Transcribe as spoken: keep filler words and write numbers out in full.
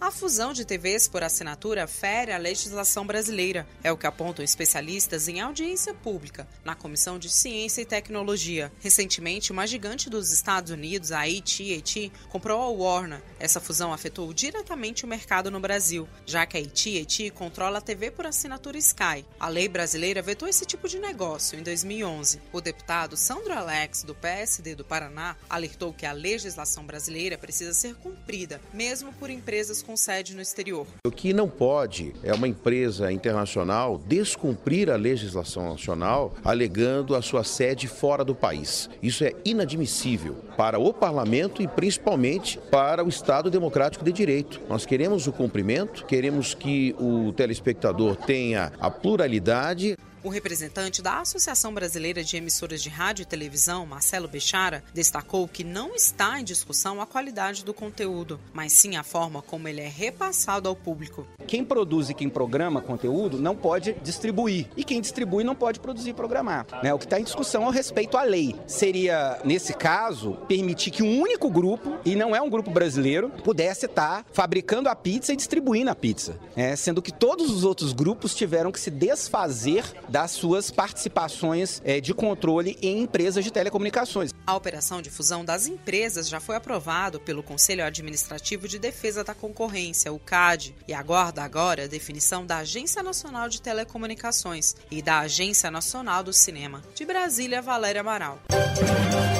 A fusão de T Vs por assinatura fere a legislação brasileira, é o que apontam especialistas em audiência pública na Comissão de Ciência e Tecnologia. Recentemente, uma gigante dos Estados Unidos, a A T and T, comprou a Warner. Essa fusão afetou diretamente o mercado no Brasil, já que a A T and T controla a T V por assinatura Sky. A lei brasileira vetou esse tipo de negócio em dois mil e onze. O deputado Sandro Alex, do P S D do Paraná, alertou que a legislação brasileira precisa ser cumprida, mesmo por empresas com sede no exterior. O que não pode é uma empresa internacional descumprir a legislação nacional alegando a sua sede fora do país. Isso é inadmissível para o parlamento e principalmente para o Estado Democrático de Direito. Nós queremos o cumprimento, queremos que o telespectador tenha a pluralidade. O representante da Associação Brasileira de Emissoras de Rádio e Televisão, Marcelo Bechara, destacou que não está em discussão a qualidade do conteúdo, mas sim a forma como ele é repassado ao público. Quem produz e quem programa conteúdo não pode distribuir, e quem distribui não pode produzir e programar. Né? O que está em discussão é o respeito à lei. Seria, nesse caso, permitir que um único grupo, e não é um grupo brasileiro, pudesse estar fabricando a pizza e distribuindo a pizza, né? Sendo que todos os outros grupos tiveram que se desfazer das suas participações é, de controle em empresas de telecomunicações. A operação de fusão das empresas já foi aprovado pelo Conselho Administrativo de Defesa da Concorrência, o C A D, e aguarda agora a definição da Agência Nacional de Telecomunicações e da Agência Nacional do Cinema. De Brasília, Valéria Amaral.